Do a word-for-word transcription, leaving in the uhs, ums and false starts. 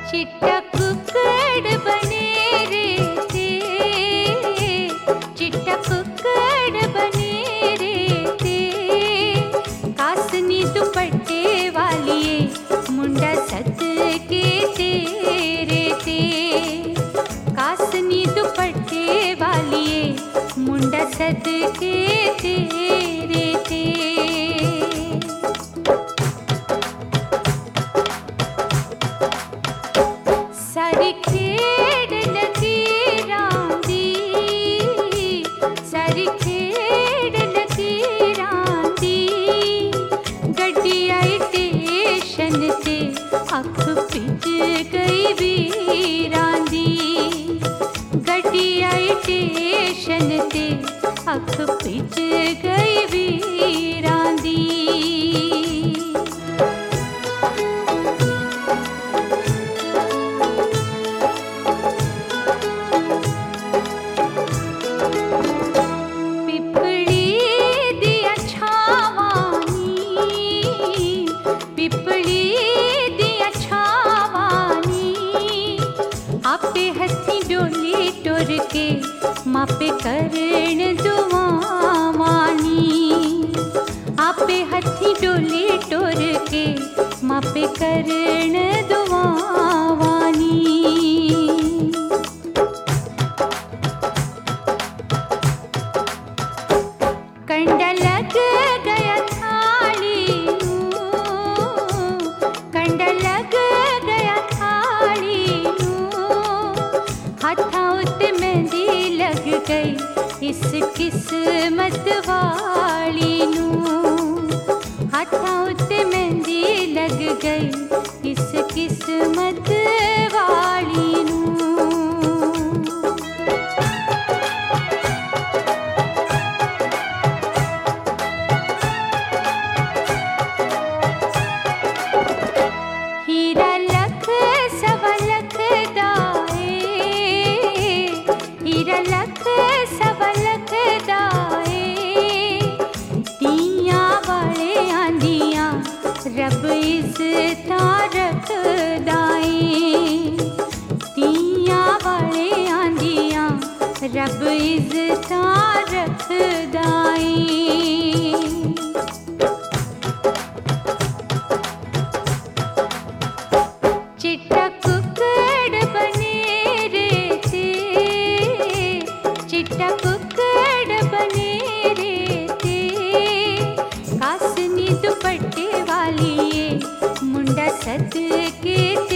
चिट्टा कुक्कड़ बने रे ते, चिट्टा कुक्कड़ बने रे ते, कासनी दुपट्टे वालिए मुंडा सद के तेरे ते, कासनी दुपट्टे वालिए मुंडा सद के तेरे ते। सारी खेड़ लकीरां दी, सारी खेड़ लकीरां दी, गड्डी आई स्टेशन ते अख पिच गई वीरां दी, गड्डी आई स्टेशन ते अख पिच गई वीरां दी। आपे हथी डोली टोर के मापे करण दुआवानी, आपे हथी डोली टोर के मापे करण दुआवानी। कंडा लग गया थाली नूं, कंडा लग गया थाली हाथा उत्ते मेहंदी लग गई इस किस्मत वाली नूं, हाथा उत्ते मेहंदी लग गई इस किस्मत वाली नूं। हीरा लख सवा लख दाए, हीरा लख सवा लख दाए, दियां वाले आंदियां रब इज़्ज़तां रखदा ऐ, दियां वाले आंदियां रब इज़्ज़तां रखदा ऐ। चिट्टा कुक्कड़ बने रे ते, चिट्टा कुक्कड़ बने रे ते, कासनी दुपट्टे वालिए मुंडा सद के